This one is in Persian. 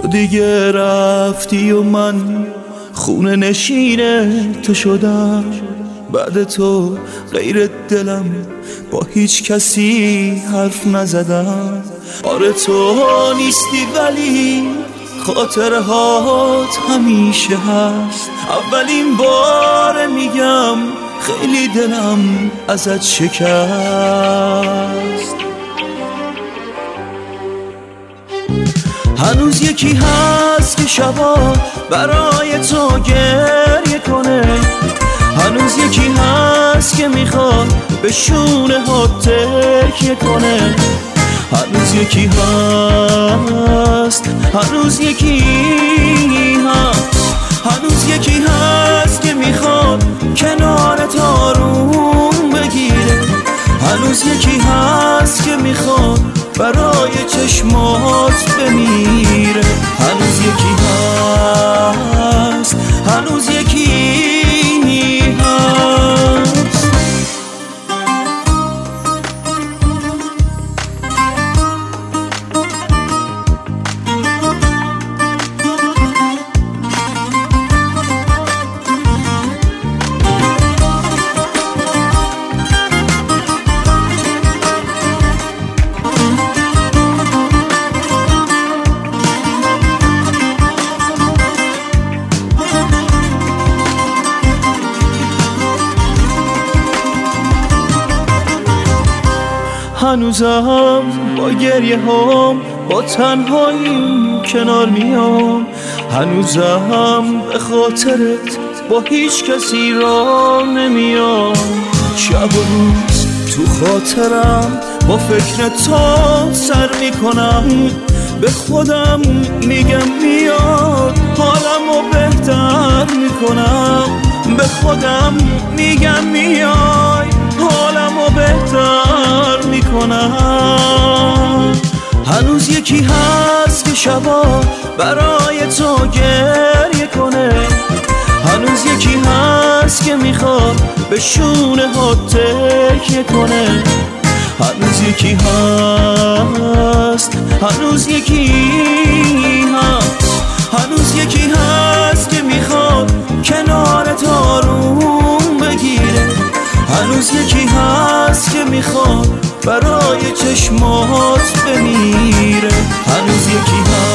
دیگه رفتی و من خونه نشینه تو شدم. بعد تو غیر دلم با هیچ کسی حرف نزدم. آره تو نیستی ولی خاطرهات همیشه هست. اولین بار میگم خیلی دلم ازت شکست. هنوز یکی هست که شبا برای تو گریه کنه. هنوز یکی هست که میخواد به شونه ها تکیه کنه. هنوز یکی هست، هنوز یکی هست، هنوز یکی هست که میخواد کنارت آروم بگیره. هنوز یکی هست که میخواد برای چشمات بمیره. هنوز یکی هست، هنوز یکی هست. هنوزم با گریه هم با تنهاییم کنار میام. هنوزم به خاطرت با هیچ کسی را نمیام. شب و روز تو خاطرم با فکر تو سر میکنم. به خودم میگم میاد حالمو بهتر میکنم. به خودم میگم میای حالمو بهتر میکنم. هنوز یکی هست که شبا برای تو گریه کنه. هنوز یکی هست که میخواد به شونه ها تکیه کنه. هنوز یکی هست، هنوز یکی هست، هنوز یکی هست که میخواد کنارت آروم بگیره. هنوز یکی هست که میخواد برای چشمات بمیره. هنوز یکی هست.